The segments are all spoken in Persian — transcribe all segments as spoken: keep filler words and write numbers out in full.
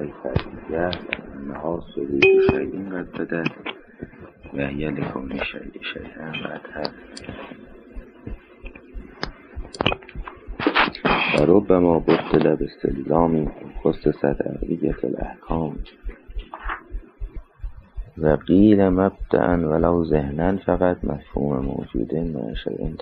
ای فرعیه انها ثبوت شیء قد بدت و هی لکون شیء شیئا بعدها و ربما بطل باستلزامی خصصت عقلیت الاحکام و قیل مبدأ ولو ذهنا فقط مفهوم موجوده مع شیء.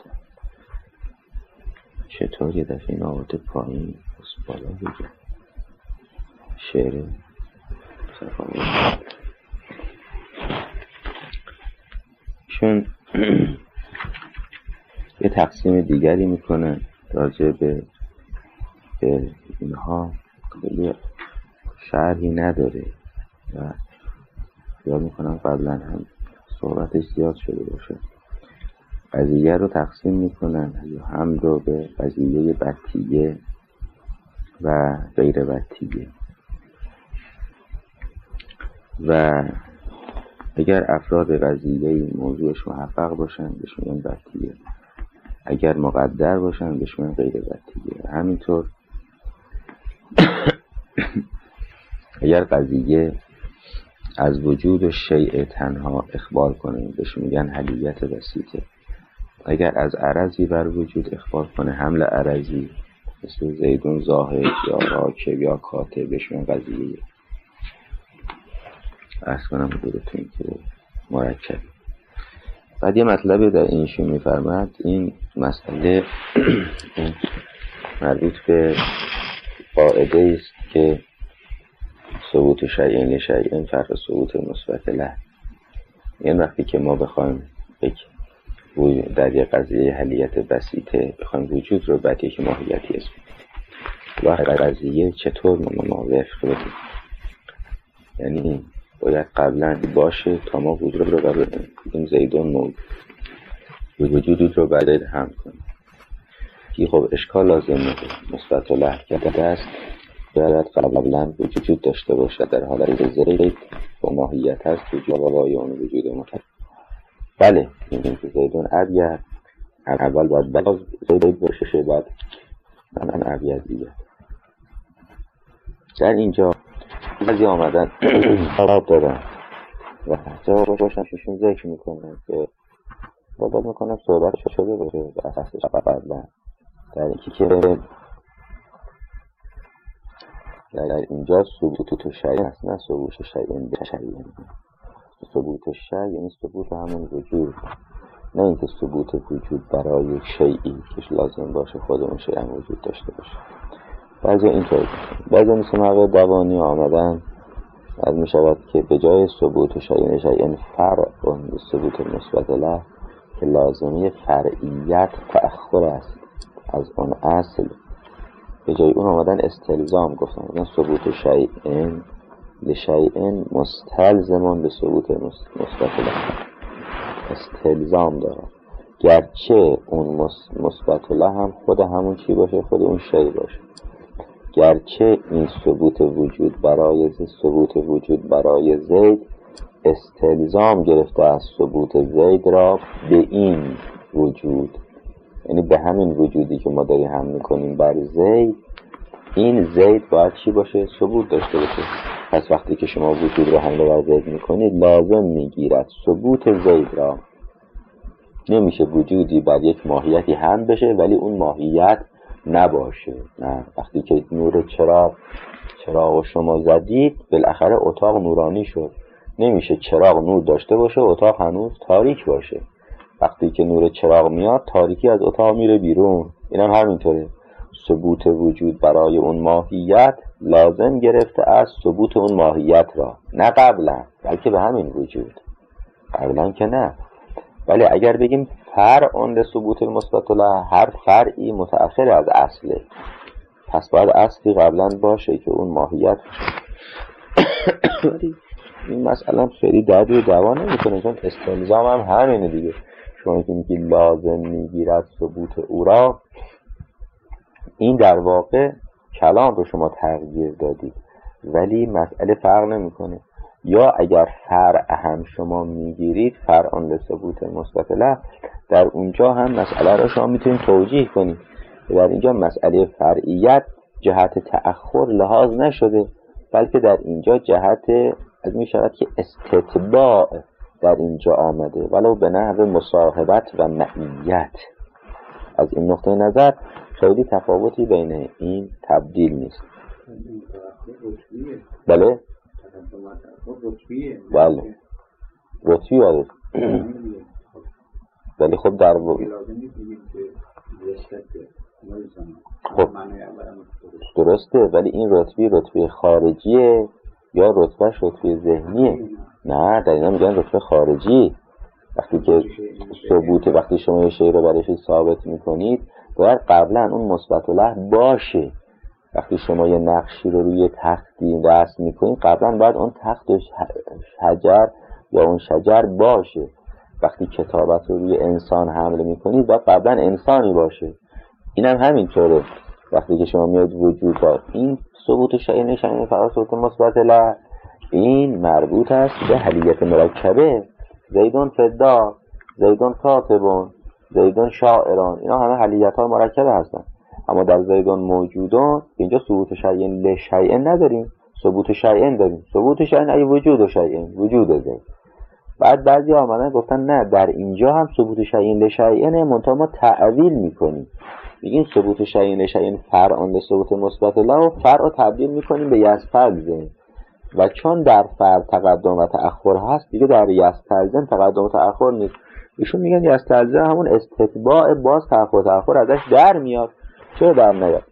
چطور یه دفعه این آورده پایین بس بالا بگه شعر صفایی چون یه تقسیم دیگری میکنن راجع به به اینها خیلی شرحی نداره و یاد میکنم قبلا هم صحبتش زیاد شده باشه. قضیه رو تقسیم میکنن هم رو به قضیه بطیه و غیر بطیه و اگر افراد قضیه موضوعش محقق باشن بهش میگن بطیه، اگر مقدر باشن بهش میگن غیر بطیه. همینطور اگر قضیه از وجود شیء تنها اخبار کنه بهش میگن حلیت بسیطه. اگر از عرضی بر وجود اخبار کنه حمل عرضی مثل زیدون زاهد یا راکب یا کاتب بهش میگن قضیه. عرض کنم حضورتون که مرکب. بعد یه مطلبی در اینشون میفرمد، این مسئله مربوط به قاعده است که ثبوت شیء لشیء فرق ثبوت مثبت له. یعنی وقتی که ما بخوایم در یک قضیه حلیت بسیطه بخوایم وجود رو بعد یک ماهیتی اسم بدیم، وقت قضیه چطور ما وفق بدیم؟ یعنی باید قبلا باشه تا ما وجود رو قبل بدیم. زیدون موجود وجود رو بعد هم کنیم که خب اشکال لازم نداره. مثبت له کرده است باید قبلا وجود داشته باشه در حالت زید با ماهیت هست وجود و بایان وجود مطلق. بله این که زیدون ابیر اول باید باز زید باشه بعد من ابیر دیگه. در اینجا بعضی آمدن خراب دادن و جواب باشن ششون ذکر میکنن که باید میکنم صحبت شده باشه به اساسش قبلا در اینکه که در اینجا ثبوت شیء است نه ثبوت شیء شیء. ثبوت شیء یعنی ثبوت همون وجود، نه اینکه ثبوت وجود برای شیئی که لازم باشه خود اون شیء هم وجود داشته باشه. بعضی اینطور بعضی مثل مقای دوانی آمدن از می شود که به جای ثبوت شیء شیء فرع به ثبوت مثبت له که لازمی فرعیت تأخر است از اون اصل، به جای اون آمدن استلزام گفتن مثلا ثبوت شیء لشیء مستلزمون به ثبوت مثبت له. استلزام داره گرچه اون مثبت له هم خود همون چی باشه خود اون شیء باشه. گرچه این ثبوت وجود برای ثبوت وجود برای زید استلزام گرفته از ثبوت زید را به این وجود، یعنی به همین وجودی که ما داریم هم میکنیم بر زید، این زید باید چی باشه؟ ثبوت داشته باشه. پس وقتی که شما وجود رو حمله بر زید میکنید لازم میگیرد ثبوت زید را. نمیشه وجودی بر یک ماهیتی هم بشه ولی اون ماهیت نباشه. نه، وقتی که نور چراغ چراغ شما زدید بالاخره اتاق نورانی شد. نمیشه چراغ نور داشته باشه اتاق هنوز تاریک باشه. وقتی که نور چراغ میاد تاریکی از اتاق میره بیرون. این هم همینطوره. ثبوت وجود برای اون ماهیت لازم گرفته از ثبوت اون ماهیت را، نه قبلا بلکه به همین وجود. قبلا که نه. ولی اگر بگیم فرع اون ثبوت المثبت له، هر فرعی متأخر از اصله، پس باید اصلی قبلا باشه که اون ماهیت ولی این مسئله خیلی درد و دوا نمیکنه، چون استلزام هم همینه دیگه. شما که میگی لازم میگیرد ثبوت او را، این در واقع کلام رو شما تغییر دادید ولی مسئله فرق نمیکنه. یا اگر فرع هم شما میگیرید فرع آن ثبوت مثبت له، در اونجا هم مسئله را شما میتونید توجیه کنید. در اینجا مسئله فرعیت جهت تأخر لحاظ نشده بلکه در اینجا جهت از می شود که استتباع در اینجا آمده، ولو به نحو مصاحبت و معیت. از این نقطه نظر خیلی تفاوتی بین این تبدیل نیست. بله بله رتبی بله ولی خب در و... خب درسته، ولی این رتبی رتبه خارجیه یا رتبهش رتبه ذهنیه؟ نه، در اینا میگن رتبه خارجی. وقتی که ثبوت، وقتی شما یه شی رو برای شی ثابت میکنید باید قبلا اون مثبت له باشه. وقتی شما یه نقشی رو روی تختی رسم میکنید قبلا باید اون تخت شجر یا اون شجر باشه. وقتی کتابت رو روی انسان حمله میکنید باید قبلا انسانی باشه. اینم هم همینطوره. وقتی که شما میاد وجود با این ثبوت شیء نشانه فقط ثبوت مثبت له، این مربوط است به حلیت مرکبه. زیدون فدا، زیدون کاتبون، زیدون شاعران، اینا همه حلیت ها مرکبه هستن. اما در زیدون موجودون اینجا ثبوت شیء لشیء نداریم، ثبوت شیء داریم. ثبوت شیء ای وجود شیء، وجود زید. بعد بعضی آمدن گفتن نه، در اینجا هم ثبوت شیء لشیء نه، منتها ما تعویل میکنیم، میگیم ثبوت شیء لشیء فرع به ثبوت مثبت له و فرع رو تبدیل میکنیم به یستلزم. و چون در فرع تقدم و تأخر هست، دیگه در یستلزم تقدم و تأخر نیست. ایشون میگن یستلزم همون استتباع، باز تأخر و تأخر ازش در میاد. چرا در نیاد؟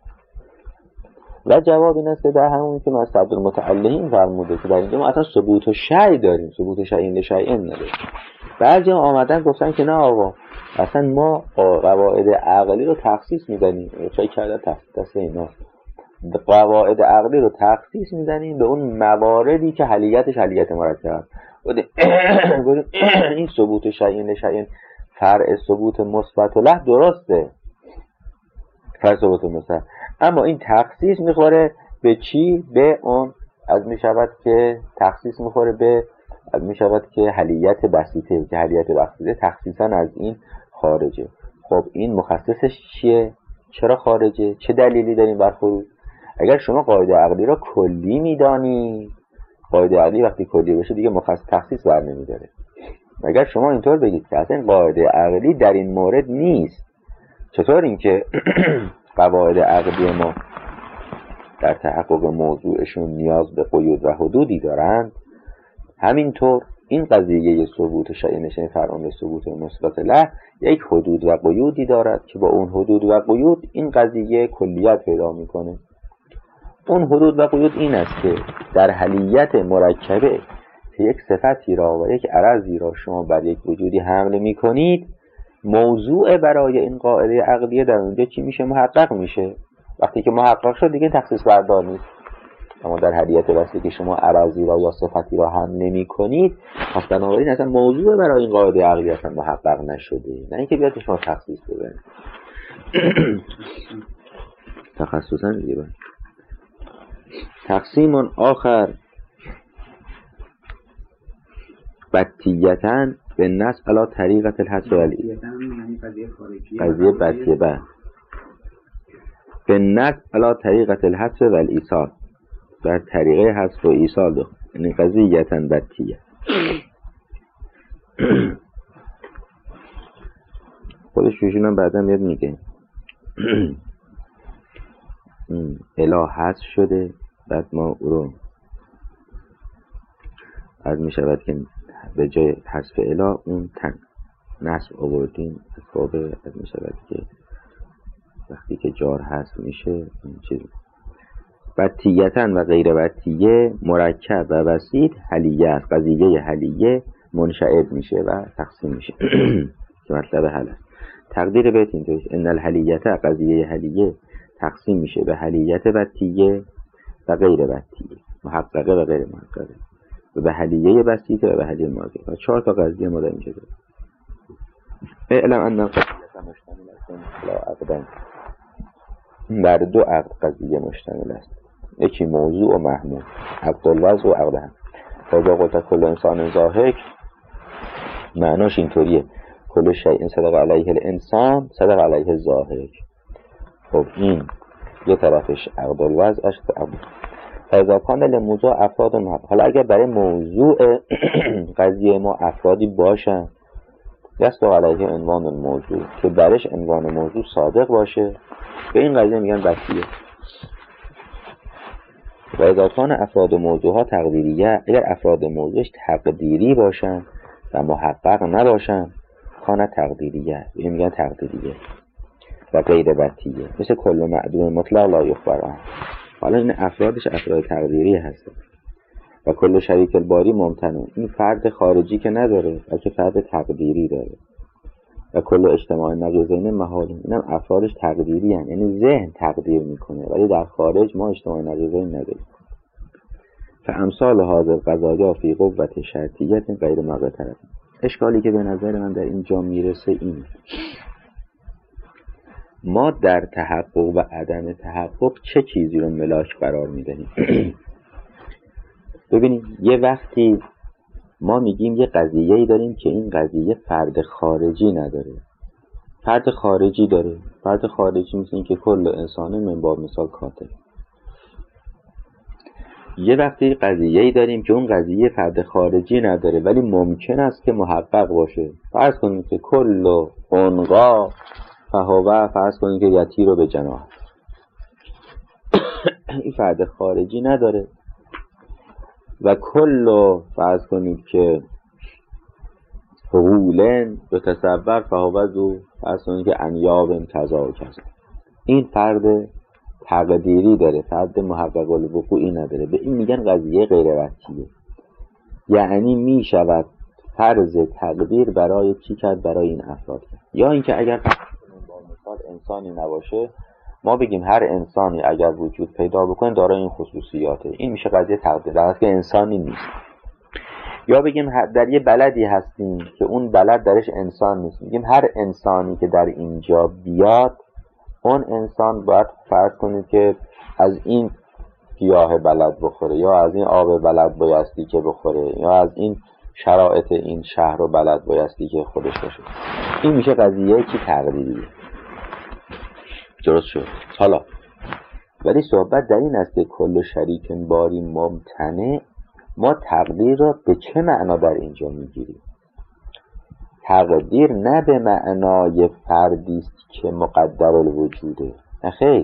و جواب این است که در همون که مصدر المتعلهین فرموده که در اینجا ما اصلا ثبوت و شیء داریم، ثبوت شیء لشیء نداریم. بعضی آمدن گفتن که نه آقا، اصلا ما قواعد عقلی رو تخصیص میدنیم. چای کردن تخصیص دست اینا، قواعد عقلی رو تخصیص میدنیم به اون مواردی که حلیتش حلیت مرکب. گفتیم این ثبوت شیء لشیء فرع ثبوت مثبت له درسته، فرع ثبوت مثبت، اما این تخصیص میخوره به چی؟ به اون از میشود که تخصیص میخوره به از میشود که حلیت بسیطه، که حلیت بسیطه تخصیصا از این خارجه. خب این مخصصش چیه؟ چرا خارجه؟ چه دلیلی داریم بر خروج؟ اگر شما قاعده عقلی را کلی میدانی، قاعده عقلی وقتی کلی بشه دیگه مخصص تخصیص بر نمیداره. اگر شما اینطور بگید که اصلا قاعده عقلی در این مورد نیست، چطور این که قواعد عقلی ما در تحقق موضوعشون نیاز به قیود و حدودی دارند، همینطور این قضیه ثبوت شیء نشین فرع به ثبوت مثبت له یک حدود و قیودی دارد که با اون حدود و قیود این قضیه کلیت پیدا میکنه. اون حدود و قیود این است که در حلیت مرکبه که یک صفتی را و یک عرضی را شما بر یک وجودی حمل میکنید، موضوع برای این قاعده عقلیه در اونجا چی میشه؟ محقق میشه. وقتی که محقق شد دیگه تخصیص بردار نیست. اما در حلیت وقتی که شما عرضی را یا صفتی را هم نمی کنید، پس بنابراین اصلا موضوع برای این قاعده عقلیه اصلا محقق نشده، نه اینکه بیاد شما تخصیص ببرید. تخصصا دیگه باید تقسیم آخر بطیتاً به نصب علا طریقت الحذف ولی قضیه بطیه به به نصب علا طریقت الحذف والایصال، بر طریقه حذف و ایصال دو، یعنی قضیتاً بطیه. خودش شوشون هم بعدا میاد میگه اله حذف شده، بعد ما او رو از می شود که به جای حذف اله اون تن نصب آوردیم از باب از می شود که وقتی که جار حذف میشه این چیز بطیتن و غیر بطیه مرکب و بسیط حلیه است. قضیه حلیه منشعب میشه و تقسیم میشه که مطلب حل است. تقدیر بیت اینطوریه ان الحلیت قضیه حلیه تقسیم میشه به حلیت بطیه و غیر بطیه، محققه و غیر محققه، و به حلیه بسیطه و به حلیه مرکبه. و چهار تا قضیه ما در اینجا داریم. اعلم ان القضیه مشتمل است علی عقدین، بر دو عقد قضیه مشتمل است، یکی موضوع و محمول، عقد الوضع و عقد هم. فاذا قلت کل انسان ضاحک، معناش اینطوریه کل شیء صدق علیه الانسان صدق علیه الضاحک. خب این یه طرفش عقد الوضع است. اذا کان للموضوع افراد محقق. حالا اگر برای موضوع قضیه ما افرادی باشن یصدق علیه عنوان الموضوع که برش عنوان موضوع صادق باشه، به این قضیه میگن بطیه. و اذا کان افراد موضوع ها تقدیریه، اگر افراد موضوعش تقدیری باشن و محقق نباشن کان تقدیریه، این میگن تقدیریه و غیر بطیه. مثل کل معدوم مطلق لا یخبر عنه. حالا این افرادش افراد تقدیری هستن. و کل شریک الباری ممتنع، این فرد خارجی که نداره بلکه فرد تقدیری داره. و کل اجتماع نقیضین محال، اینم افرادش تقدیری هن. یعنی ذهن تقدیر میکنه ولی در خارج ما اجتماع نقیضین نداریم. فامثال هذا القضایا فی قوت شرطیت غیر مقترب. اشکالی که به نظر من در اینجا میرسه اینه، ما در تحقق و عدم تحقق چه چیزی رو ملاک قرار میدهیم؟ ببینید یه وقتی ما میگیم یه قضیه‌ای داریم که این قضیه فرد خارجی نداره، فرد خارجی داره. فرد خارجی مثل این که کل انسانه من باب مثال کاتب. یه وقتی قضیه‌ای داریم که اون قضیه فرد خارجی نداره ولی ممکن است که محقق باشه. فرض کنیم که کل انقا فهوه، فرض کنیم که یتی رو به جناح این فرد خارجی نداره و کل فرض کنید که حقولن به تصور فهوزو فرض کنید که انیاب کذا و کذا، این فرد تقدیری داره، فرد محقق الوقوعی نداره. به این میگن قضیه غیر وقتیه. یعنی میشود فرض تقدیر برای چی کرد؟ برای این افراد کرد. یا اینکه اگر با مثال انسانی نباشه ما بگیم هر انسانی اگر وجود پیدا بکنه دارای این خصوصیاته، این میشه قضیه تقدیر، در حالی که انسانی نیست. یا بگیم در یه بلدی هستیم که اون بلد درش انسان نیست، میگیم هر انسانی که در اینجا بیاد اون انسان باید فرض کنید که از این گیاه بلد بخوره یا از این آب بلد بایستی که بخوره یا از این شرایط این شهر و بلد بایستی که خودش باشه. این میشه قضیه کی تقدیریه. درست شد. حالا ولی صحبت در این است که کل شریک باری ممتنع، ما تقدیر را به چه معنا در اینجا میگیریم؟ تقدیر نه به معنای فردی است که مقدر الوجوده، نه خیر.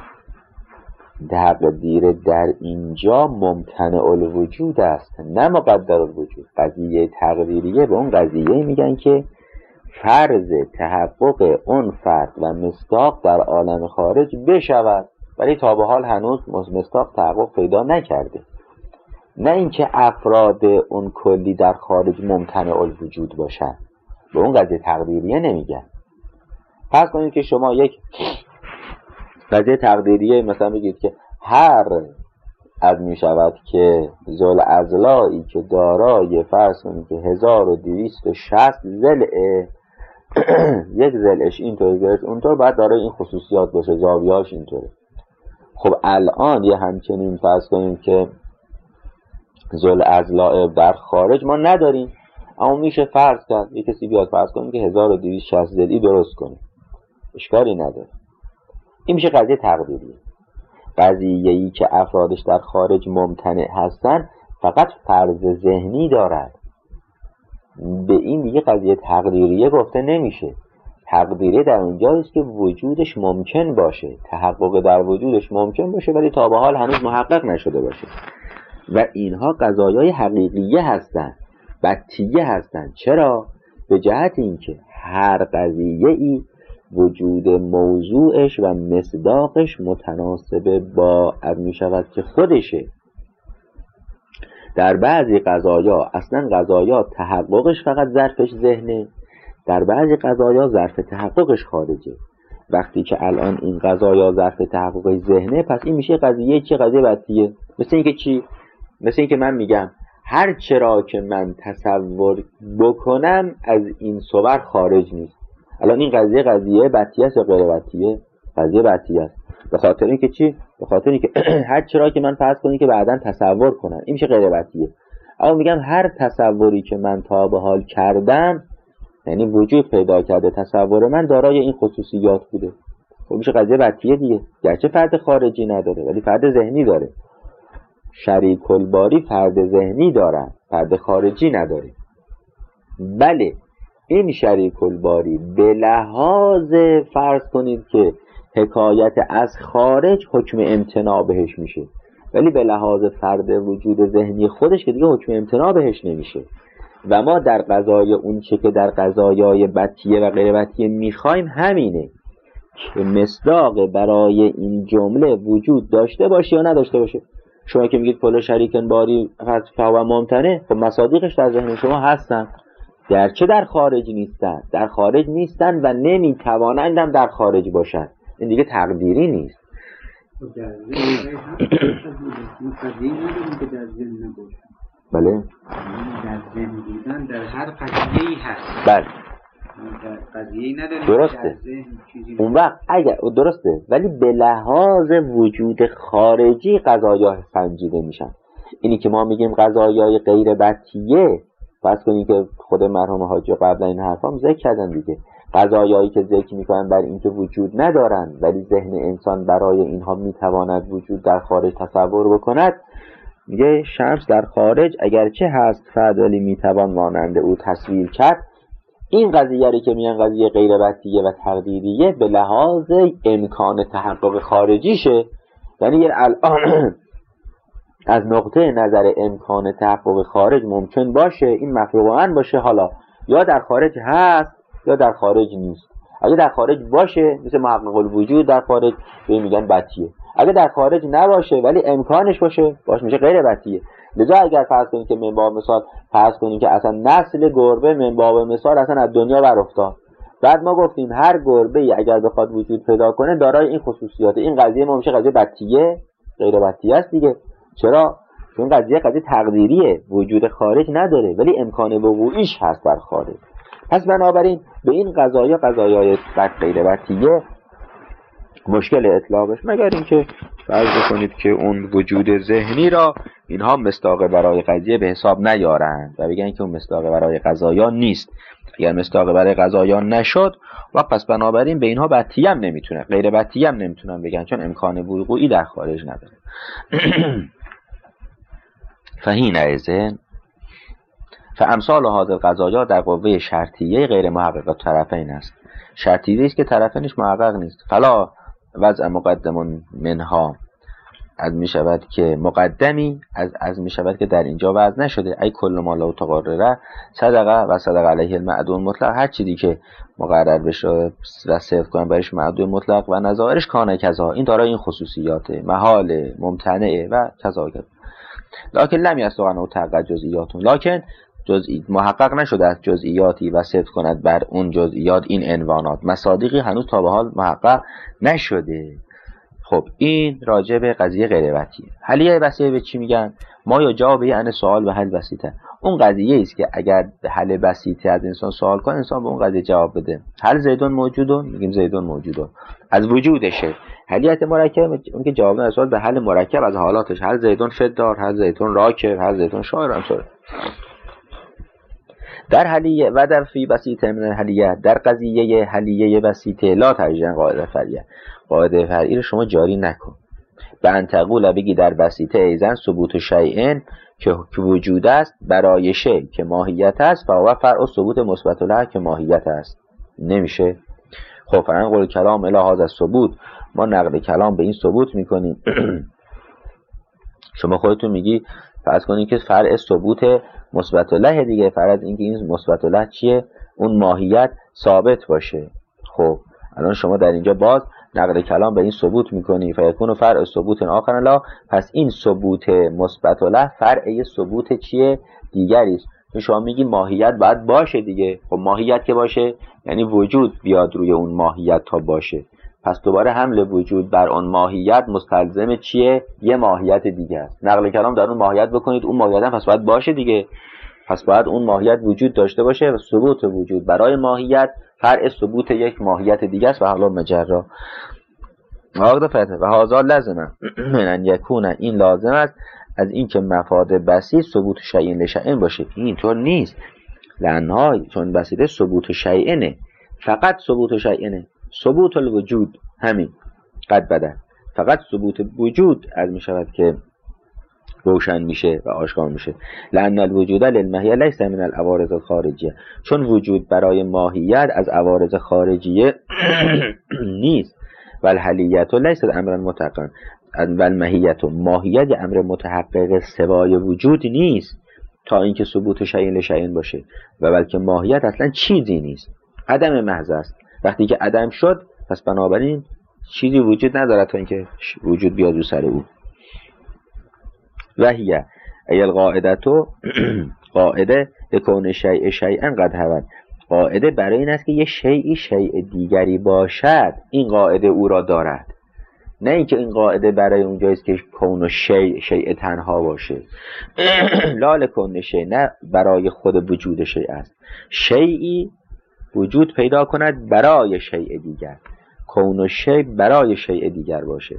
تقدیر در اینجا ممتنع الوجود است نه مقدر الوجود. قضیه تقدیریه به اون قضیه میگن که فرض تحقق اون فرد و مصداق در عالم خارج بشود ولی تا به حال هنوز مصداق تحقق پیدا نکرده. نه اینکه افراد اون کلی در خارج ممتنع الوجود باشن، به اون قضیه تقدیریه نمیگن. فرض کنید که شما یک قضیه تقدیریه مثلا بگید که هر از می شود که ذوالعضلایی که دارای فرض کنید که هزار و دویست و شصت ضلعه، یک ضلعش اینطور گرفت اونطور باید دارای این خصوصیات باشه، زاویه‌اش اینطوره. خب الان یه همچنین فرض کنید که ذوالعضلاء در خارج ما نداریم، اما میشه فرض کرد یه کسی بیاد فرض کنید که هزار و دویست و شصت ضلعی درست کنه، اشکالی نداره. این میشه قضیه تقدیریه. قضیه‌ای که افرادش در خارج ممتنع هستن فقط فرض ذهنی دارد، به این دیگه قضیه تقدیریه گفته نمیشه. تقدیریه در اونجایی است که وجودش ممکن باشه، تحقق در وجودش ممکن باشه ولی تا به حال هنوز محقق نشده باشه. و اینها قضایای حقیقیه هستن، بطیه هستن. چرا؟ به جهت اینکه هر قضیه‌ای وجود موضوعش و مصداقش متناسب با از می شود که خودشه. در بعضی قضایا اصلا قضایا تحققش فقط ظرفش ذهنه، در بعضی قضایا ظرف تحققش خارجه. وقتی که الان این قضایا ظرف تحققش ذهنه پس این میشه قضیه چی؟ قضیه بطیه. مثل اینکه چی؟ مثل اینکه من میگم هر چرا که من تصور بکنم از این صور خارج نیست. الان این قضیه قضیه بطیه است یا غیر بطیه؟ قضیه بطیه است. به خاطر اینکه چی؟ به خاطر اینکه هر چرا که من فرض کنم که بعداً تصور کنم این میشه غیر بطیه. اما میگم هر تصوری که من تا به حال کردم یعنی وجود پیدا کرده تصور من دارای این خصوصیات بوده، خب میشه قضیه بطیه دیگه. گرچه فرد خارجی نداره ولی فرد ذهنی داره. شریک الباری فرد ذهنی دارد، فرد خارجی نداره. بله این شریک الباری به لحاظ فرض کنید که حکایت از خارج حکم امتناع بهش میشه، ولی به لحاظ فرد وجود ذهنی خودش که دیگه حکم امتناع بهش نمیشه. و ما در قضای اون چه که در قضایای بطیه و غیر بطیه میخوایم همینه که مصداق برای این جمله وجود داشته باشه یا نداشته باشه. شما که میگید پل شریک باری فهو ممتنع، خب مصادیقش در ذهن شما هستن، گرچه در خارج نیستن، در خارج نیستن و نمیتوانند هم در خارج باشن. این دیگه تقدیری نیست. بله در ذهن بودن در هر قضیه‌ای هست. بله قضیه‌ای نداریم درسته. اون وقت اگر درسته، ولی به لحاظ وجود خارجی قضایا سنجیده میشن. اینی که ما میگیم قضایای غیر بطیه، فرض کنید که خود مرحوم حاجی قبلا این حرفام ذکر کردن دیگه، قضایایی که ذکر میکنن بر اینکه وجود ندارن ولی ذهن انسان برای اینها میتواند وجود در خارج تصور بکند، میگه شمس در خارج اگرچه هست فرد ولی میتوان مانند او تصویر کرد. این قضیه رو که میگن قضیه غیر بطیه و تقدیریه به لحاظ امکان تحقق خارجیشه، یعنی الان از نقطه نظر امکان تحقق خارج ممکن باشه این مفروغان باشه، حالا یا در خارج هست یا در خارج نیست. اگه در خارج باشه مثل محقق الوجود در خارج به میگن بطیه، اگه در خارج نباشه ولی امکانش باشه باش میشه غیر بطیه. لذا اگر فرض کنید که من باب مثال فرض کنید که اصلا نسل گربه من باب مثال اصلا از دنیا برافتاد، بعد ما گفتیم هر گربه ای اگر بخواد وجود پیدا کنه دارای این خصوصیات، این قضیه ما میشه قضیه بطیه غیر بطیه است دیگه. چرا؟ چون قضیه قضیه تقدیریه، وجود خارج نداره ولی امکان وقوعیش هست در خارج. پس بنابراین به این قضایا قضایای غیر بطیه مشکل اطلاقش، مگر اینکه فرض کنید که اون وجود ذهنی را اینها مصداق برای قضیه به حساب نیارند و بگن که اون مصداق برای قضایا نیست. اگر مصداق برای قضایا نشد و پس بنابراین به اینها بطیه هم نمیتونه، غیر بطیه هم نمیتونن بگن، چون امکان وقوعی در خارج نداره. فهین ایزن فامثال هذه القضایا در قوه شرطیه غیر محقق طرفین است. شرطیه است که طرفینش محقق نیست. فلا وضع مقدم منها، از می شود که مقدمی از از می شود که در اینجا وضع نشده. ای کل ما لو تقرره صدقه و صدق علیه المعدوم مطلق، هر چیزی که مقرر بشه و صدق کنن برش معدوم مطلق و نظائرش کانه کذا، این دارای این خصوصیات محال ممتنعه و کذا. لکن لم یستغنوا تحقق جزئیاتون، لکن جزئی محقق نشده از جزئیاتی و صدق کند بر اون جزئیات این عنوانات، مصادیقی هنوز تا به حال محقق نشده. خب این راجع به قضیه غیر بطیه. حلیه بسیطه به چی میگن؟ ما یا جوابه ان سوال و حل بسیطه. اون قضیه است که اگر حل بسیطه از انسان سوال کنه انسان به اون قضیه جواب بده. هل زیدون موجودون؟ میگیم زیدون موجودون، از وجودشه. حلیت مرکب اون که جواب نه سوال به حل مرکب از حالاتش، هل زیدون فدار، هل زیدون راکب، هل زیدون شاعر همسوره. در حلیه و در فی بسیطه من حلیه، در قضیه حلیه بسیطه لا ترجیحاً قاعده فرعیه، قاعده فرعی رو شما جاری نکن. به انتقول بگی در بسیطه ایزن ثبوت شیئن که وجود است برای شیء که ماهیت است و فرع ثبوت مثبت له که ماهیت است. نمیشه. خب فرض قول کلام الی هذا ثبوت، ما نقل کلام به این ثبوت میکنیم. شما خودتون میگی فرض کنید که فرع ثبوت مثبت له دیگه، فرض اینکه این مثبت له چیه؟ اون ماهیت ثابت باشه. خب الان شما در اینجا باز نقل کلام به این ثبوت میکنی فیکون فرع ثبوت آخر لا، پس این ثبوت مثبت له فرع ثبوت چیه؟ دیگری است. شما میگی ماهیت باید باشه دیگه. خب ماهیت که باشه یعنی وجود بیاد روی اون ماهیت تا باشه، پس دوباره حمل وجود بر اون ماهیت مستلزم چیه؟ یه ماهیت دیگه است. نقل کلام در اون ماهیت بکنید، اون ماهیت هم پس باید باشه دیگه، پس باید اون ماهیت وجود داشته باشه و ثبوت وجود برای ماهیت فرع ثبوت یک ماهیت دیگه است. و حالا مجرا واقع فتح و هازا لازمه من یکون، این لازم است از این که مفاد بسیط ثبوت شیئن لشیئن باشه. اینطور نیست، لانها چون بسیطه ثبوت شیئنه، فقط ثبوت شیئنه، ثبوت الوجود همین قد بده، فقط ثبوت وجود از می شود که روشن میشه و آشکار میشه. لأن الوجود للماهیه لیس من العوارض الخارجیه، چون وجود برای ماهیت از عوارض خارجیه نیست. و الحلیت لیست امر متحقق، و الماهیت ماهیت امر متحقق سوای وجود نیست تا اینکه ثبوت شیء لشیء باشه، و بلکه ماهیت اصلا چیزی نیست، عدم محض است. وقتی که عدم شد پس بنابراین چیزی وجود نداره تا اینکه وجود بیاد رو سر او. و هی ای القاعده تو قاعده لکون شیء شیئا قد هود، قاعده برای این است که یه شیئی شیء دیگری باشد، این قاعده او را دارد، نه اینکه این قاعده برای اونجاییست که کون شیء شیء تنها باشه. لا لکون شیء، نه برای خود وجود شیء است، شیئی وجود پیدا کند برای شیء دیگر، کون شیء برای شیء دیگر باشه،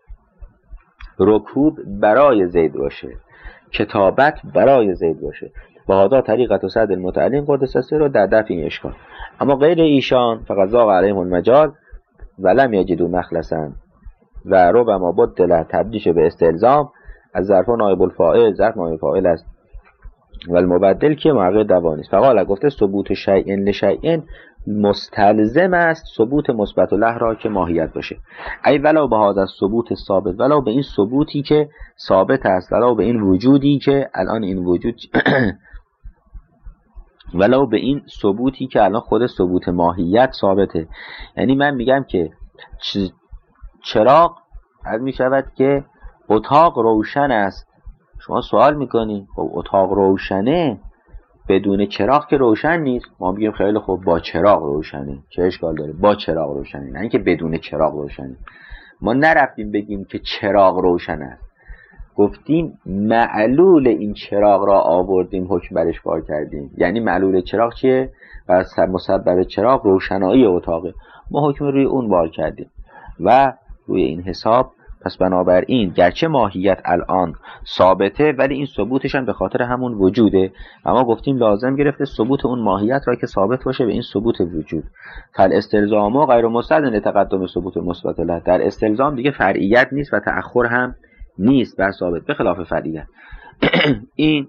رکوب برای زید باشه، کتابت برای زید باشه. و هذا طریقت سعد المتعلم قدس سره در دفع این اشکال. اما غیر ایشان فقط ضاق علیهم المجال و لم یجدوا مخلصا و ربما بدل تبدیل به استلزام از ظرف نایب الفاعل، ظرف نایب فاعل است و المبدل که معقد دوانی است. فقال گفته ثبوت شیء لشیء مستلزم است ثبوت مثبت له را که ماهیت باشه. ای ولو به هذا ثبوت ثابت، ولو به این ثبوتی که ثابت است، ولو به این وجودی که الان این وجود ولو به این ثبوتی که الان خود ثبوت ماهیت ثابته. یعنی من میگم که چراغ از می شود که اتاق روشن است، شما سوال میکنی خب اتاق روشنه بدون چراغ که روشن نیست، ما میگیم خیلی خوب با چراغ روشنه، چه اشکال داره با چراغ روشنه، نه اینکه بدون چراغ روشنه. ما نرفتیم بگیم که چراغ روشن است، گفتیم معلول این چراغ را آوردیم حکم برش کار کردیم. یعنی معلول چراغ چیه؟ و مسبب چراغ روشنایی اتاقه، ما حکم روی اون بار کردیم و روی این حساب پس بنابراین گرچه ماهیت الان ثابته ولی این ثبوتش هم به خاطر همون وجوده. اما گفتیم لازم گرفته ثبوت اون ماهیت را که ثابت باشه به این ثبوت وجود. فل استلزام و غیر مستدن تقدم ثبوت مثبت له، در استلزام دیگه فرعیت نیست و تأخر هم نیست بر ثابت، به خلاف فرعیت. این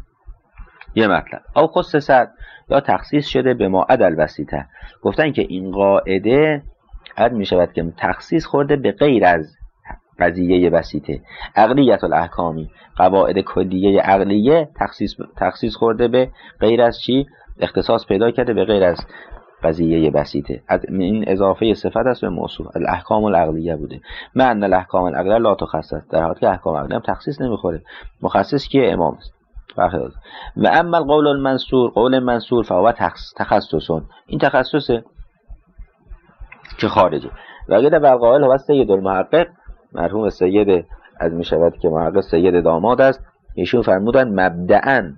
یه مطلب. او خصوصا یا تخصیص شده به ما عدل وسیطه، گفتن که این قاعده عد می شود که تخصیص خورده به غیر از قضیه وسیطه. عقلیت الاحکامی، قواعد کلیه عقلیه تخصیص تخصیص خورده به غیر از چی؟ اختصاص پیدا کرده به غیر از قضیه وسیطه. از این اضافه صفت است به موصوف، الاحکام العقلیه بوده. معنی الاحکام العقلیه لا تخصص، در حالی که احکام عقلیه هم تخصیص نمیخوره، مخصص کیه؟ امام است. و اما القول المنصور، قول منصور فهو تخصصون، این تخصصه که خارجه. و غیر بالقائل هو سید المحقق، مرحوم سید از می شود که محقق سید داماد است، ایشون فرمودن مبدأن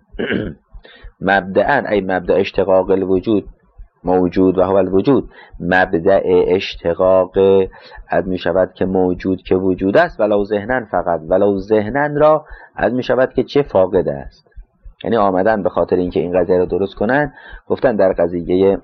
مبدأن ای مبدأ اشتقاق الوجود موجود و هو الوجود، مبدأ اشتقاق از می شود که موجود که وجود است، ولو ذهنن فقط، ولو ذهنن را از می شود که چه فاقد است. یعنی آمدن به خاطر اینکه این قضیه رو درست کنن گفتن در قضیه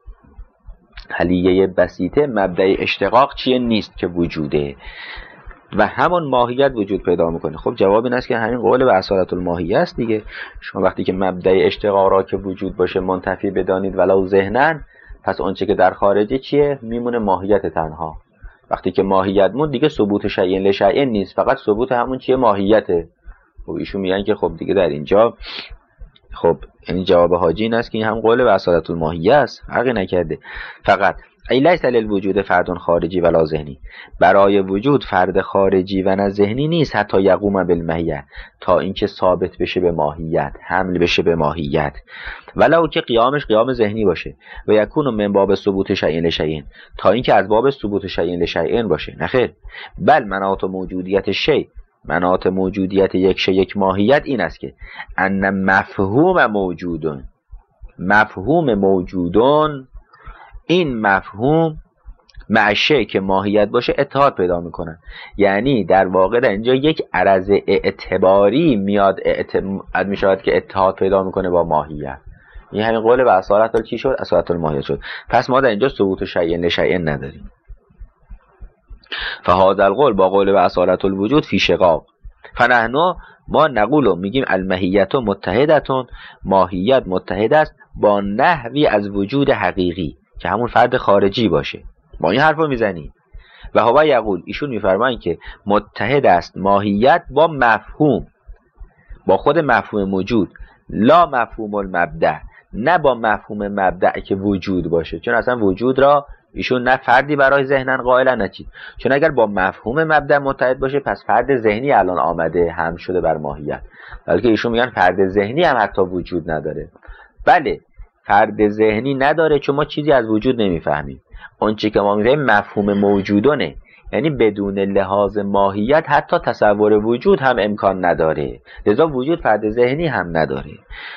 حلیه بسیطه مبدأ اشتقاق چیه؟ نیست که وجوده و همون ماهیت وجود پیدا میکنه. خب جواب این است که همین قول به اصالت الماهیه است دیگه. شما وقتی که مبدأ اشتقاق را که وجود باشه منتفی بدانید ولو ذهنن، پس آنچه که در خارجه چیه؟ میمونه ماهیت تنها. وقتی که ماهیت مون دیگه ثبوت شیء لشیء نیست، فقط ثبوت همون چیه؟ ماهیته. خب ایشون میگن که خب دیگه در اینجا خب این جواب حاجی این است که این هم قول به اصالت الماهیه است، فرقی نکرده. فقط ای لیس للوجود فرد خارجی ولا ذهنی، برای وجود فرد خارجی و نه ذهنی نیست حتی یقوم بالماهیه، تا اینکه ثابت بشه به ماهیت، حمل بشه به ماهیت، ولو که قیامش قیام ذهنی باشه. و یکون من باب ثبوت شیء لشیء، تا اینکه از باب ثبوت شیء لشیء باشه. نخیر، بل مناط موجودیت شیء، مناط موجودیت یک شیء یک ماهیت این است که ان مفهوم موجودون، مفهوم موجودون این مفهوم معشه که ماهیت باشه اتحاد پیدا میکنن. یعنی در واقع در اینجا یک عرض اعتباری میاد اعتماد میشود که اتحاد پیدا میکنه با ماهیت. این همین قول به اصالت چی شد؟ اصالت الماهیت شد. پس ما در اینجا ثبوت شیء لشیء نداریم. فهذا القول با قول به اصالت الوجود فی شقاق، فنحن ما نقول میگیم الماهیت متحدتون، ماهیت متحد است با نحوی از وجود حقیقی که همون فرد خارجی باشه. ما این حرفو میزنیم. و هو یقول، ایشون میفرمایند که متحد است ماهیت با مفهوم، با خود مفهوم موجود، لا مفهوم المبدأ، نه با مفهوم مبدأ که وجود باشه، چون اصلا وجود را ایشون نه فردی برای ذهنن قائلن نه چیز. چون اگر با مفهوم مبدأ متحد باشه پس فرد ذهنی الان آمده هم شده بر ماهیت، بلکه ایشون میگن فرد ذهنی هم حتی وجود نداره. بله فرد ذهنی نداره چون ما چیزی از وجود نمیفهمیم. اون چی که ما میفهمیم مفهوم موجودونه، یعنی بدون لحاظ ماهیت حتی تصور وجود هم امکان نداره، لذا وجود فرد ذهنی هم نداره.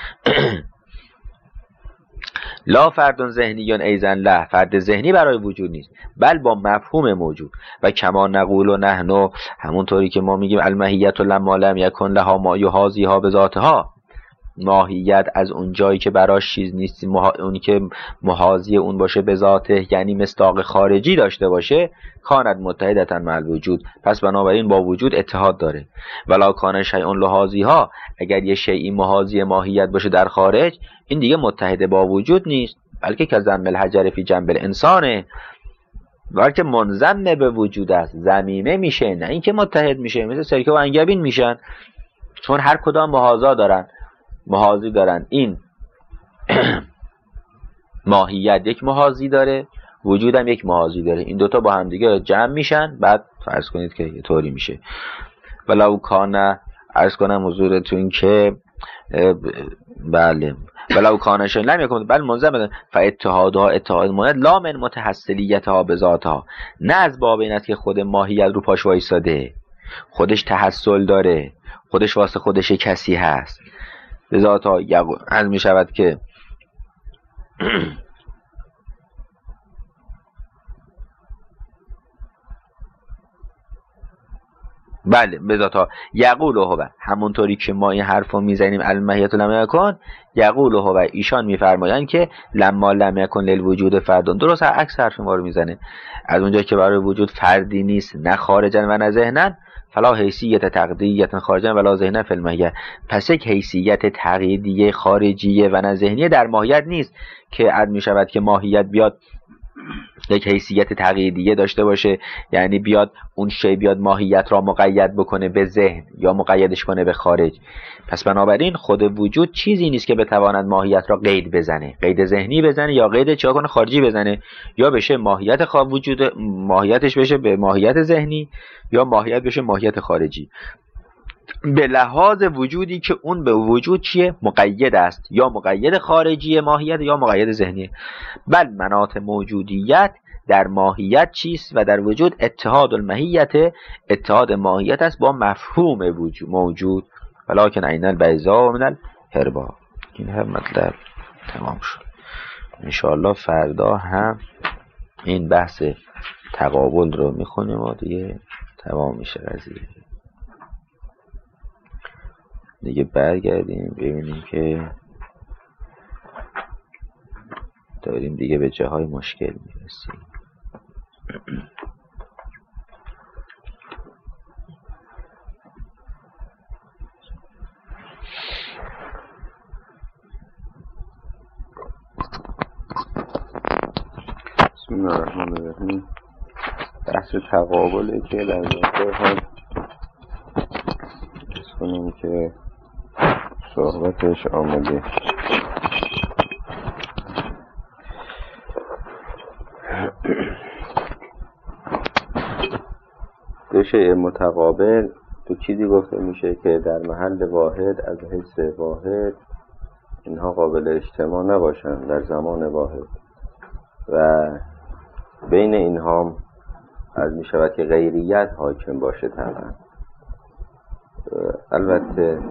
لا فرد ذهنی ایزن له، فرد ذهنی برای وجود نیست بل با مفهوم موجود. و کما نقول و نحن، همونطوری که ما میگیم الماهیت لما لم یکن لها ما یحاذیها بذاتها، ماهیت از اون جایی که براش چیز نیست، مها... اون که محاذی اون باشه به ذاته، یعنی مصداق خارجی داشته باشه، کانت متحدتا مع الوجود، پس بنابراین با وجود اتحاد داره. ولا کان شیء لحاظیها، اگر یه شیئی محاذی ماهیت باشه در خارج، این دیگه متحد با وجود نیست، بلکه که ضم الحجر فی جنب الانسانه، بلکه منضم به وجود است، ضمیمه میشه، نه اینکه متحد میشه. مثل سرکه و انگبین میشن، چون هر کدام محاذا دارن، محاذی دارن. این ماهیت یک محاذی داره، وجودم یک محاذی داره، این دوتا با هم دیگه جمع میشن، بعد فرض کنید که یه طوری میشه. ولو کانه، عرض کنم حضورتون که بله ولو کانه شن لم یکن بل منضم فاتحادها اتحاد ماند لا من متحصلیتها بذاتها، نه از باب این است که خود ماهیت رو پاش وایساده، خودش تحصل داره، خودش واسه خودش کسی هست، به ذاتها از می شود که بله به ذاتها یقول هو، همونطوری که ما این حرفو میزنیم الماهیت لم یکن، یقول هو، ایشان میفرمایند که لما لم یکن للوجود فردون، درست عکس حرف ما رو میزنه. از اونجایی که برای وجود فردی نیست، نه خارجن و نه ذهنن، فلا حیثیت تقدیریت خارجن ولا ذهنن فی الماهیت، پس یک حیثیت تقییدیه خارجیه و نه ذهنیه در ماهیت نیست که عد می شود که ماهیت بیاد یک حیثیت تقییدیه داشته باشه، یعنی بیاد اون شی بیاد ماهیت را مقید بکنه به ذهن یا مقیدش کنه به خارج. پس بنابراین خود وجود چیزی نیست که بتواند ماهیت را قید بزنه، قید ذهنی بزنه یا قید چیا کنه خارجی بزنه، یا بشه ماهیت خواب وجود ماهیتش بشه به ماهیت ذهنی یا ماهیت بشه ماهیت خارجی، به لحاظ وجودی که اون به وجود چیه مقید است، یا مقید خارجی ماهیت یا مقید ذهنی. بل مناط موجودیت در ماهیت چیست و در وجود اتحاد الماهیت، اتحاد ماهیت است با مفهوم وجود موجود. ولکن عین البیضاء من الحربا. این هم مطلب تمام شد. انشاءالله فردا هم این بحث تقابل رو میخونیم و دیگه تمام میشه قضیه. دیگه برگردیم ببینیم که داریم دیگه به جاهای مشکل میرسیم. بسم الله الرحمن الرحیم. بحث تقابله که در واقع هم کنیم که صحبتش آمده. دو شیء متقابل، دو چیزی گفته میشه که در محل واحد از حیث واحد اینها قابل اجتماع نباشند در زمان واحد، و بین اینها از میشود که غیریت حاکم باشه طبعا. البته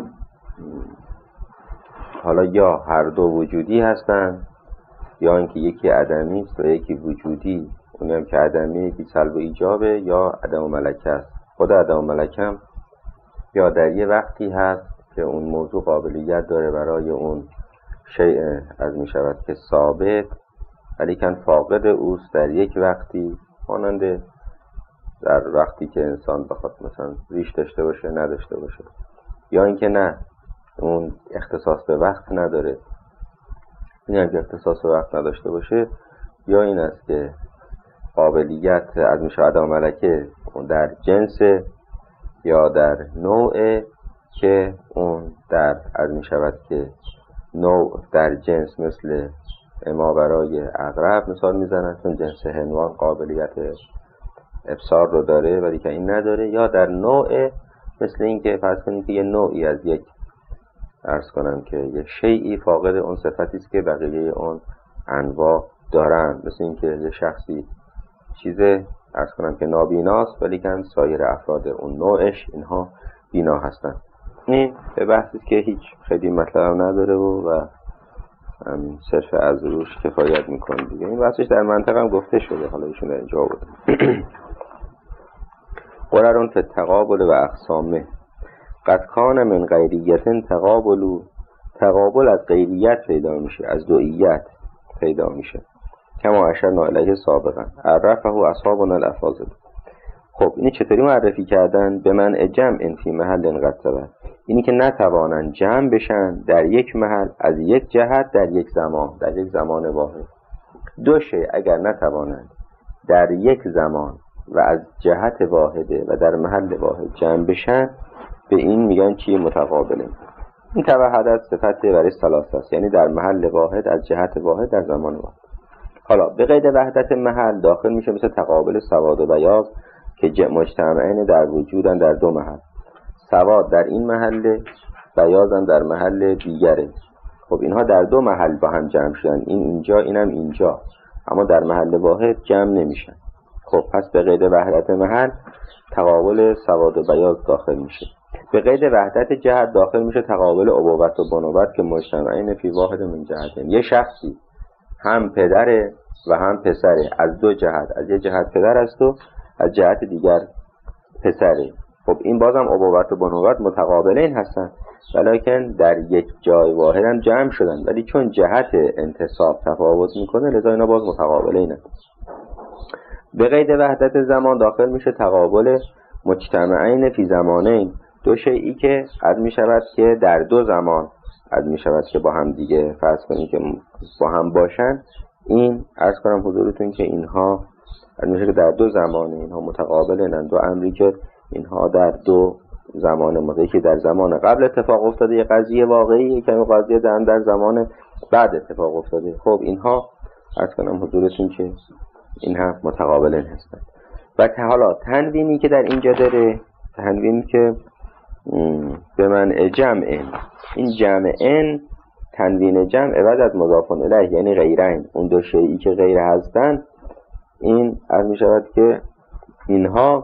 حالا یا هر دو وجودی هستن یا اینکه یکی عدمی است و یکی وجودی، اونی هم که عدمی یکی سلب و ایجابه یا عدم و ملکه است. خود عدم و ملکه هم یا در یه وقتی هست که اون موضوع قابلیت داره برای اون شیء از می شود که ثابت، ولیکن فاقد اوست در یک وقتی، مانند در وقتی که انسان بخواد مثلا ریش داشته باشه نداشته باشه. یا اینکه نه اون اختصاص به وقت نداره، این هم که اختصاص به وقت نداشته باشه، یا این است که قابلیت از میشه عدم ملکه در جنس یا در نوع که اون در از می شود که نوع در جنس مثل ما برای عقرب مثال میزنن چون جنس حیوان قابلیت ابصار رو داره ولی که این نداره، یا در نوع مثل این که فرض کنید که یه نوعی از یک عرض کنم که یک شیئی فاقد اون صفتی است که بقیه اون انواع دارن، مثل این که یه شخصی چیز عرض کنم که نابیناست ولی که سایر افراد اون نوعش اینها بینا هستن. این به بحثی که هیچ خیلی مطلب نداره و, و صرف از روش کفایت میکنه دیگه. این بحثش در منطقه هم گفته شده، حالا ایشون در اینجا بود. قرارون فی التقابل و اقسامه قد کان من غیریت تقابلو، تقابل از غیریت پیدا میشه، از دوئیت پیدا میشه، کما اشرنا الیه سابقا عرفه اصحابنا الافاضل. خب اینی چطوری معرفی کردن؟ به من جمع فی محل انقطبه، اینی که نتوانند جمع بشن در یک محل از یک جهت در یک زمان، در یک زمان واحد. دو شی اگر نتوانند در یک زمان و از جهت واحده و در محل واحد جمع بشن، به این میگن چی؟ متقابله. این توحد از صفت برای ثلاثه است، یعنی در محل واحد از جهت واحد در زمان واحد. حالا به قید وحدت محل داخل میشه مثل تقابل سواد و بیاض که مجتمعین در وجودن در دو محل، سواد در این محل، بیاض در محل دیگره. خب اینها در دو محل با هم جمع شدن، این اینجا اینم اینجا، اما در محل واحد جمع نمیشن. خب پس به قید وحدت محل تقابل سواد و بیاض داخل میشه. به قید وحدت جهت داخل میشه تقابل ابوت و بنوت که مجتمعین فی واحد من جهتین. یه شخصی هم پدره و هم پسره، از دو جهت، از یه جهت پدر است و از جهت دیگر پسره. خب این بازم ابوت و بنوت متقابلین هستن ولیکن در یک جای واحدن جمع شدن، ولی چون جهت انتصاب تفاوت میکنه لذا اینا باز متقابلین هستن. به قید وحدت زمان داخل میشه تقابل مجتمعین فی زمانین، دو شیئی که عد میشود که در دو زمان عد میشود که با هم دیگه فرض کنید که با هم باشن. این عرض کنم حضورتون که اینها عد میشه که در دو زمان اینها متقابلن، دو امری که اینها در دو زمان ماده که در زمان قبل اتفاق افتاده یه قضیه واقعی، کمی قضیه در در زمان بعد اتفاق افتاده. خب اینها عرض کنم حضورتون که این هم متقابلن هستن. و حالا تنوینی که در اینجا داره، تنوین که به من جمع، این جمع ان تنوین جمع عوض از مضاف الیه یعنی غیرین، اون دو شیئی که غیر هستن، این عرض می شود که اینها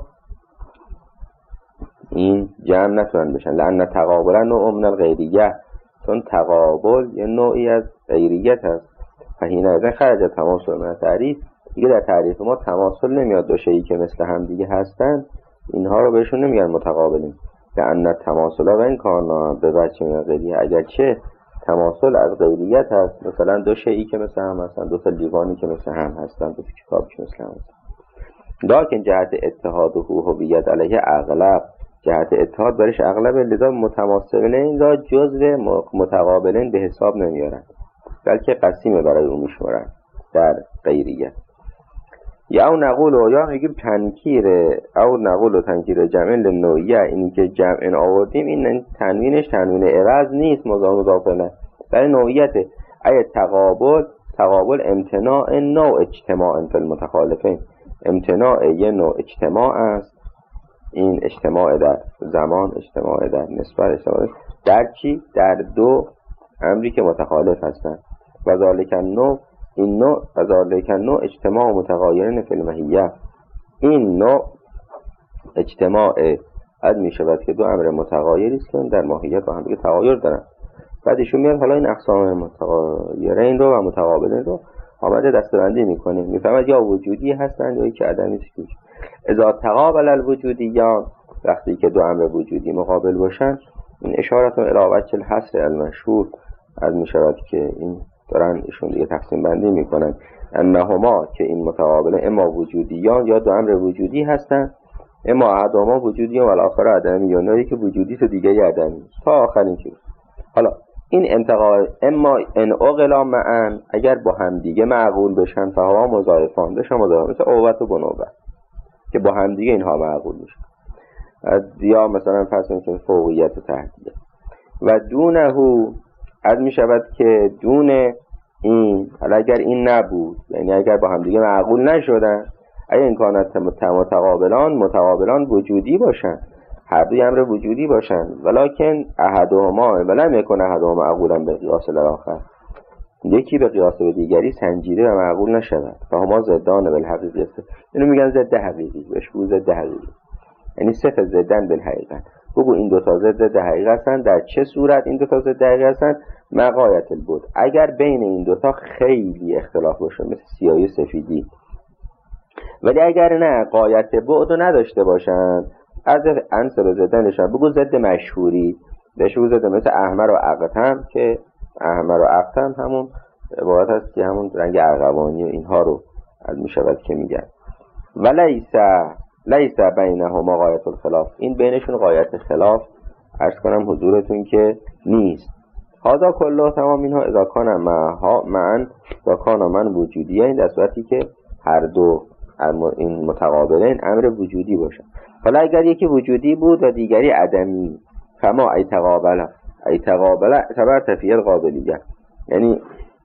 این جمع نتونن بشن، لأن تقابلا نوع من الغیریه، چون تقابل یه نوعی از غیریت هست. فهینه ازن خرج تماسل من تعریف، دیگه در تعریف ما تماسل نمیاد، دو شیئی که مثل هم دیگه هستن اینها رو بهشون نمیگن متقابلین. لأن تماسل و این کارنا به وجه من غیریه، اگرچه تماسل از غیریت هست، مثلا دو شیئی که مثل هم هستن، دو تا لیوانی که مثل هم هستن، دو کتاب که مثل هم هستن، لیکن جهت اتحاد و هویت علیه اغلب، جهت اتحاد برش اغلب، لذا متماسلین را جزو متقابلین به حساب نمیارن بلکه قسیمه برای اون میشمارن در غیریت. یا او نقول و یا میگیم تنکیر او نقول و تنکیر جمع لنوعیه، اینی که جمع آوردیم این تنوینش تنوین عوض نیست، مضاف مضاف الیه برای نوعیته. ای تقابل تقابل امتناع نوع اجتماع فی المتخالفین، امتناع یه نوع اجتماع است، این اجتماع در زمان، اجتماع در نسبت، اجتماع در چی؟ در دو امری که متخالف هستند. و ذالک النوع، این نوع و ذالک النوع اجتماع متغایرین فی الماهیه، این نوع اجتماع عد می شود که دو امر متغایری است که در ماهیت با هم دیگه تغایر دارن. بعد ایشون میاد حالا این اقسام متغایرین رو و متقابلین رو آمده دسته‌بندی میکنه، میفهمد یا وجودی هستند یا که عدمی است. اذا تقابل الوجودیان، وقتی که دو امر وجودی مقابل باشن، این اشارت الی وجه الحصر المشهور از می شود که این دارن ایشون دیگه تقسیم بندی میکنن انهما، که این متقابل اما وجودیان یا دو امر وجودی هستن اما احدهما وجودی و الاخر عدمی، یا نه که وجودی تو دیگه عدمی تا آخرین چیز. حالا این انتقال اما ان اغلا معا، اگر با هم دیگه معقول بشن فها مضاعفان بشن مضاعف، مثل اوبت و بنوبت که با هم دیگه اینها معقول میشن، یا مثلا فرض کنید فوقیت و تحتیه. و دونه از می شود که دون این، حالا اگر این نبود، یعنی اگر با هم دیگه معقول نشدن، اگر امکانات متقابلان متقابلان وجودی باشن، هر دوی امر وجودی باشن، ولکن احدهما ولم یکن احدهما معقولا به قیاس الاخر، یکی به قیاس به دیگری سنجیده و معقول نشود، فهما ضدان بالحقیقه، اینو میگن ضد حقیقی، بهش بگو ضد حقیقی، یعنی صفت ضدن بالحقیقه. بگو این دو تا ضد حقیقه هستن. در چه صورت این دو تا ضد حقیقه هستن؟ مقایت البعد، اگر بین این دو تا خیلی اختلاف باشه، مثل سیاهی و سفیدی. ولی اگر نه قایت بعد رو نداشته باشن، از عنصر ضدنشون بگو ضد مشهوری، بهش بگو ضد، مثل احمر و اقطم، که احمر و اقطم همون عبارت هست که همون رنگ ارغوانی و اینها رو از میشود که میگن. ولیس لیس بینهما غایت الخلاف، این بینشون غایت خلاف عرض کنم حضورتون که نیست. هذا کله تمام اینها اذا کان معها معا اذا کان من وجودی، این در صورتی که هر دو این متقابلین امر وجودی باشن. حالا اگر یکی وجودی بود و دیگری عدمی، فما ای تقابل ای تقابل تبر تفیل قابلیت، یعنی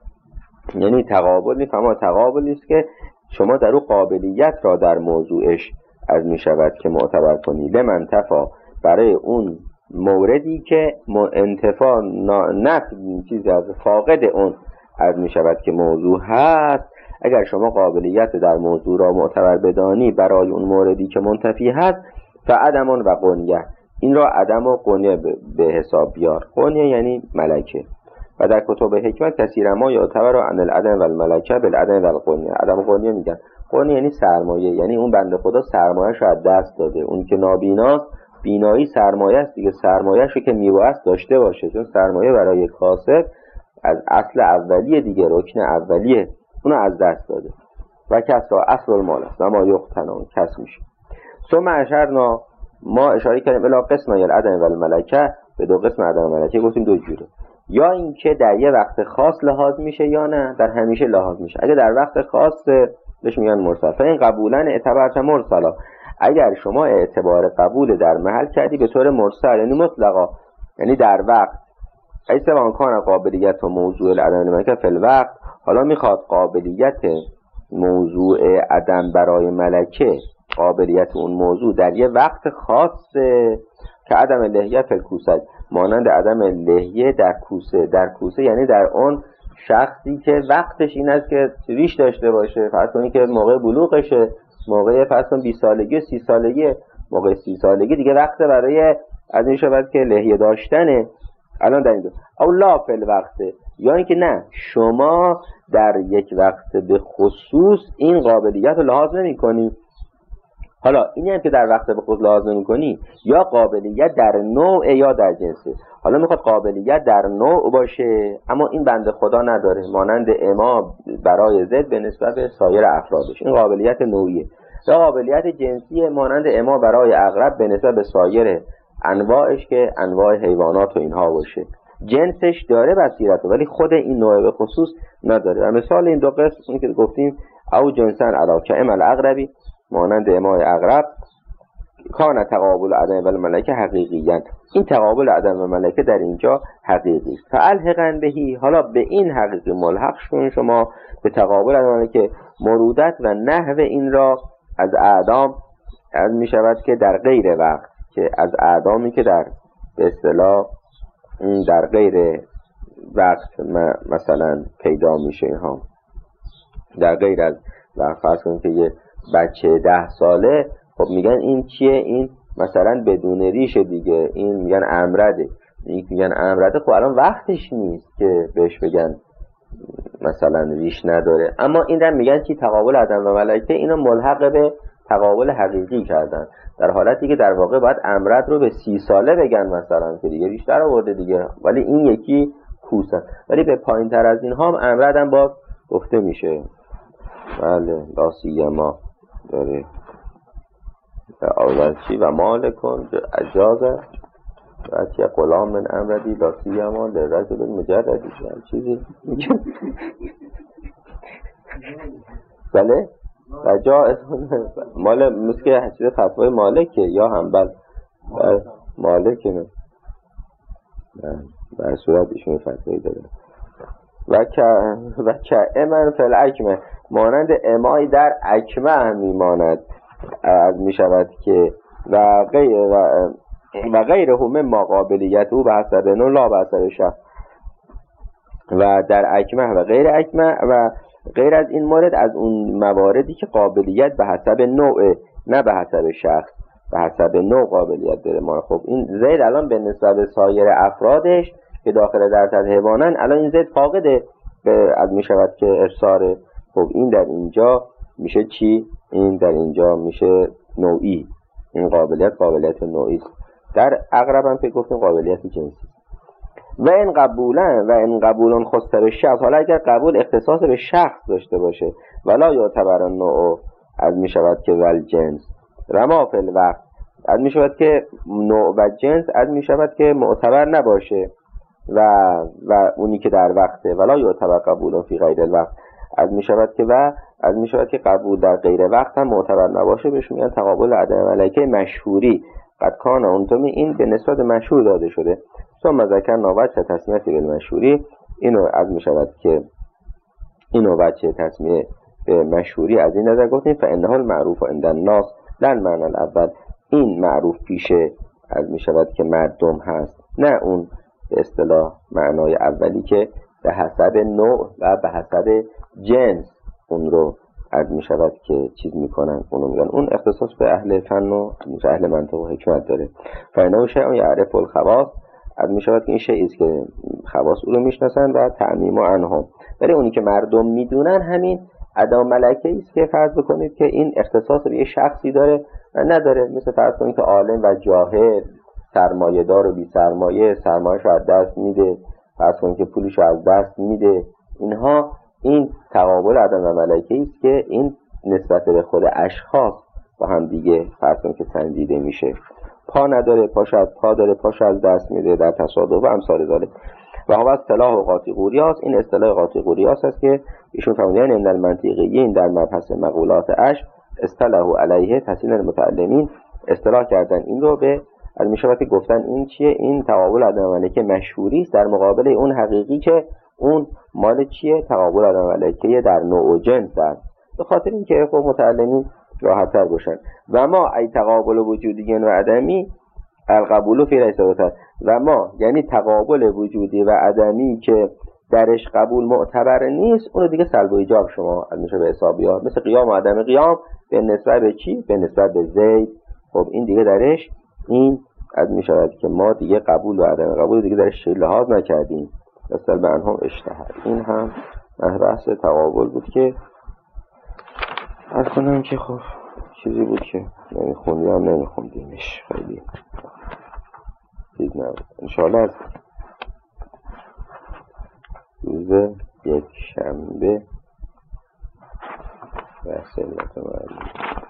یعنی تقابلی، فما تقابلی است که شما در او قابلیت را در موضوعش از می شود که معتبر کنی. لمن تفا، برای اون موردی که انتفا نفی چیزی از فاقد اون از می شود که موضوع هست. اگر شما قابلیت در موضوع را معتبر بدانی برای اون موردی که منتفی هست، فعدمون و قنیه، این را عدم و قنیه به حساب بیار. قنیه یعنی ملکه. و در کتب حکمت کثیرا ما یعتبر عن العدم و الملکه بالعدم و القنیه. عدم و قنیه میگن. قنیه یعنی سرمایه، یعنی اون بنده خدا سرمایه‌اش رو از دست داده. اون که نابیناست، بینایی سرمایه است دیگه، سرمایه‌اش رو که میبایست داشته باشه، چون سرمایه برای کاسب از اصل اولیه دیگه، رکن اولیه، اونو از دست داده. و کسا اصل المال است، ما یقتنا کس میشه. ثم اشرنا، ما اشاره کردیم الی قسم العدم و الملکه، به دو قسم عدم و ملکه گفتیم دو جوره، یا اینکه در یه وقت خاص لحاظ میشه یا نه در همیشه لحاظ میشه. اگه در وقت خاص بهش میگن مرسل، فین قبولا اعتبرت مرسلا، اگر شما اعتبار قبول در محل کردی به طور مرسل، یعنی مطلقا، یعنی در وقت ایسه وانکان قابلیت و موضوع العدم الملکه فی الوقت. حالا میخواد قابلیت موضوع عدم برای ملکه، قابلیت اون موضوع در یه وقت خاصه، که عدم لحیه فی الکوسه، مانند عدم لحیه در کوسه. در کوسه یعنی در اون شخصی که وقتش این است که ریش داشته باشه، فرض کنی که موقع بلوغشه، موقع فرض کن بیست سالگی سی سالگی، موقع سی سالگی دیگه وقت برای از این شود که لحیه داشتنه. الان در این دو او لا فی الوقت، یا اینکه نه شما در یک وقت به خصوص این قابلیت رو لحاظ نمی کنی. حالا اینی هم که در وقت به خصوص لحاظ نمی کنی، یا قابلیت در نوع یا در جنسه. حالا میخواد قابلیت در نوع باشه اما این بنده خدا نداره، مانند اما برای زد به نسبت به سایر افرادش، این قابلیت نوعیه. یا قابلیت جنسیه، مانند اما برای عقرب به نسبت به سایر انواعش که انواع حیوانات و اینها باشه. جنسش داره بصیرت، ولی خود این نوع به خصوص نداره. و مثال این دو قسم اون که گفتیم، او جنسن علا که اما العقربی، مانند امای عقرب، کان تقابل عدم و ملکه حقیقیاً، این تقابل عدم و ملکه در اینجا حقیقی است. فالحقن بهی، حالا به این حقیقی ملحق شون شما به تقابل عدم و ملکه، مرودت و نحو این را از اعدام از می شود که در غیر وقت، که از اعدامی که در به اصطلاح در غیر وقت مثلا پیدا میشه، اینها در غیر از وقت. فرض کنید که یه بچه ده ساله، خب میگن این چیه؟ این مثلا بدون ریش دیگه، این میگن امرده، این میگن امرده. خب الان وقتش نیست که بهش بگن مثلا ریش نداره. اما این در میگن چی؟ تقابل عدم و ملکه، اینو ملحق به تقابل حقیقی کردن، در حالتی که در واقع باید امرد رو به سی ساله بگن مثلا که دیگه ریش در آورده دیگه، ولی این یکی کوسه. ولی به پایین تر از این هم امرد هم باز گفته میشه. بله لا سیما داره آورچی و مال کن اجازه و که غلام من امردی لاسی همان در رجل مجردی چیزی بله و جا مال مسکه چیز فتوای مالکه یا همبل مالکه نه بر صورت ایشون فتوایی داره و که و که امن فل اکمه مانند امای در اکمه هم میماند از میشود که و غیر و و غیر هم ما قابلیت او به حسب نو لا به حسب شخص و در اکمه و غیر اکمه و غیر از این مورد از اون مواردی که قابلیت به حسب نوع نه به حسب شخص به حسب نوع قابلیت داره. ما خب این زید الان به نسبت به سایر افرادش که داخل درصد حیوانن الان این زید فاقده به از میشود که ارساره. خب این در اینجا میشه چی؟ این در اینجا میشه نوعی. این قابلیت قابلیت نوعی است. در اقرب هم فکر گفتیم قابلیت جنسی. و این قبولن و این قبولان خاصه به شخص، حالا اگر قبول اختصاص به شخص داشته باشه ولا یعتبر نوع از میشود که ول جنس رما فی الوقت از میشود که نوع و جنس از میشود که معتبر نباشه و و اونی که در وقته ولا یعتبر قبول فی غیر الوقت از میشود که و از میشود که قبول در غیر وقت هم معتبر نباشه بهش میگن تقابل عدم ملکه مشهوری. قد کان اونتمی این به نسبت مشهور داده شده. ثم ذکر نوبت تسمیه بالمشهوری اینو از میشود که اینو بچه تسمیه به مشهوری از این نظر گفتیم فانه المعروف عند الناس لا المعنى الاول این معروف پیشه از میشود که مردم هست نه اون به اصطلاح معنای اولی که به حسب نوع و به حسب جنس اون رو از میشود که چیز میکنن اونو میگن اون اختصاص به اهل فن و اهل منطق و حکمت داره. فانه شیء یعرف الخواص از میشود که این شیئی است که خواص او رو میشناسن و تعمیم و عنهم. ولی اونی که مردم میدونن همین عدم ملکه است که فرض بکنید که این اختصاص به یه شخصی داره و نداره. مثل فرض کنید که عالم و جاهل، سرمایه دار و بی سرمایه، سرمایه‌شو از دست میده، فرض کنید که پولشو از دست میده، اینها این تقابل عدم و ملکه است که این نسبت به خود اشخاص با هم دیگه فرض کنید که سنجیده میشه. پا نداره پاش از پا داره پاش از دست میده در تصادف و امثال ذالک. و هو اصطلاح قاطی قوریاس این اصطلاح قاطی قوریاس است که ایشون فرمودن ان المنطقیین در مبحث مقولات اش اصطلاح علیه تحسین المتعلمین اصطلاح کردن این رو به از میشود که گفتن این چیه؟ این تقابل عدم ملکه مشهوری است در مقابل اون حقیقی که اون مال چیه؟ تقابل عدم ملکه در نوع و جنس است. به خاطر اینکه خب متعلمین راحت تر باشن. و ما ای تقابل وجودی و عدمی القبول فی رئیسه و ما یعنی تقابل وجودی و عدمی که درش قبول معتبر نیست اونو دیگه سلب و ایجاب شما از میشه به حسابی ها مثل قیام و عدم قیام به نسبت به چی؟ به نسبت به زید. خب این دیگه درش این از میشود که ما دیگه قبول و عدم قبول دیگه درش لحاظ نکردیم. مثل به انهم اشتهر. این هم بحث تقابل بود که از کنم که خب چیزی بود که نمیخوندیم هم نمیخوندیمش خیلی چیز نبود. انشاءالله از روز یک شنبه و سلمت معلوم